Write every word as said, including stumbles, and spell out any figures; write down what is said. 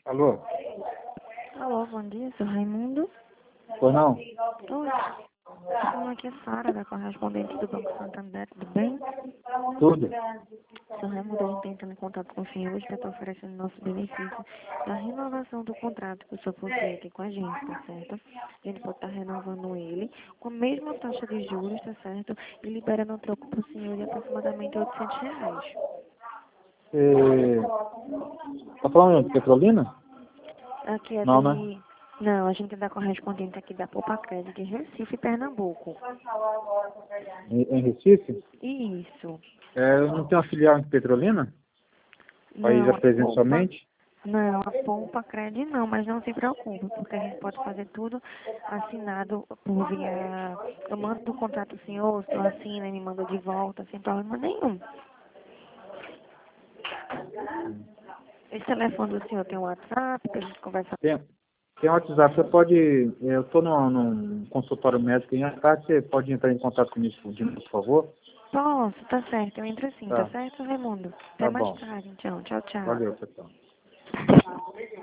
Alô? Alô, bom dia, sou Raimundo. Pois não? Oi, estou aqui a Sara, da correspondente do Banco Santander, tudo bem? Tudo? Sou Raimundo, a gente está entrando em contato com o senhor hoje para estar oferecendo nosso benefício da renovação do contrato que o senhor possui aqui com a gente, tá certo? A gente pode estar renovando ele com a mesma taxa de juros, tá certo? E liberando um troco para o senhor de aproximadamente oitocentos reais. Você... Tá falando de Petrolina? Aqui é Não, né? de... Não, a gente é da correspondente aqui da Poupa Crédito de Recife, Pernambuco. Em, em Recife? Isso. É, eu não tenho uma filial em Petrolina? País Não, a apresente Poupa... somente? Não, a Poupa Crédito não, mas não se preocupe, porque a gente pode fazer tudo assinado por via... Eu mando o contrato ao senhor, o senhor assina e me manda de volta, sem problema nenhum. Esse telefone do senhor tem um WhatsApp, pra gente conversar. Tem, tem um WhatsApp, você pode... Eu estou num, num consultório médico em tarde, você pode entrar em contato comigo, por favor? Posso, tá certo, eu entro assim, tá Tá, certo, Raimundo? Até tá mais bom. tarde, então. Tchau, tchau. Valeu, pessoal.